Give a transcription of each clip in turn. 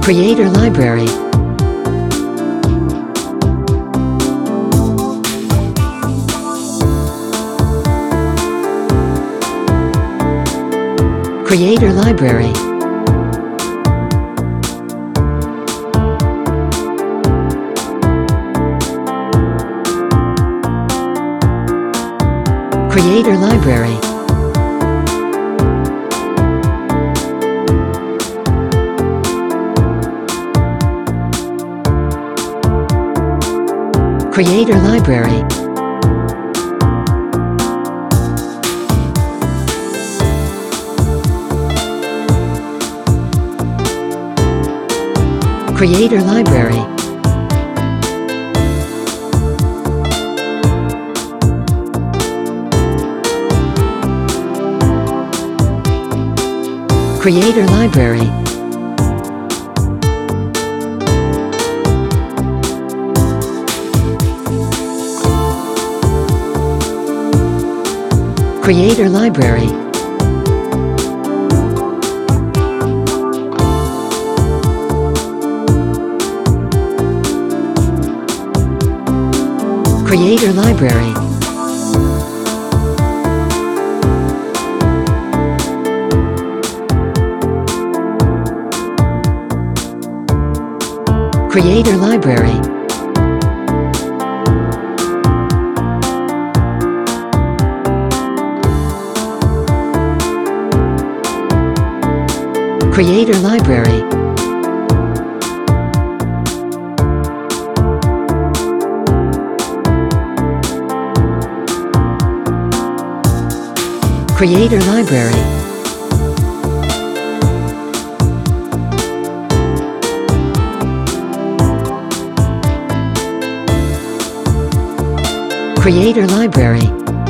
Creator Library. Creator Library. Creator Library. Creator Library. Creator Library. Creator Library. Creator Library. Creator Library. Creator Library. Creator Library. Creator Library. Creator Library.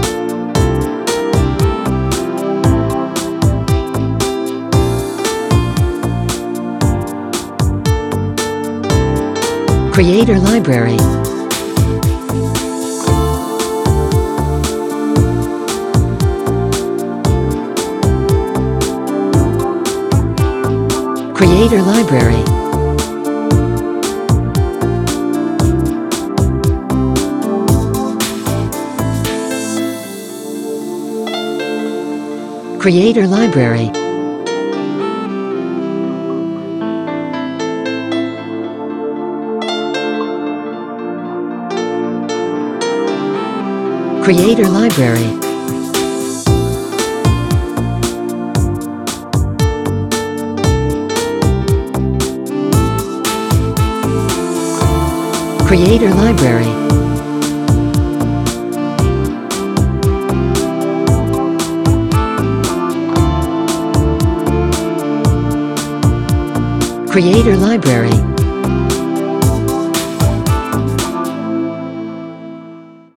Creator Library. Creator Library. Creator Library. Creator Library. Creator Library. Creator Library.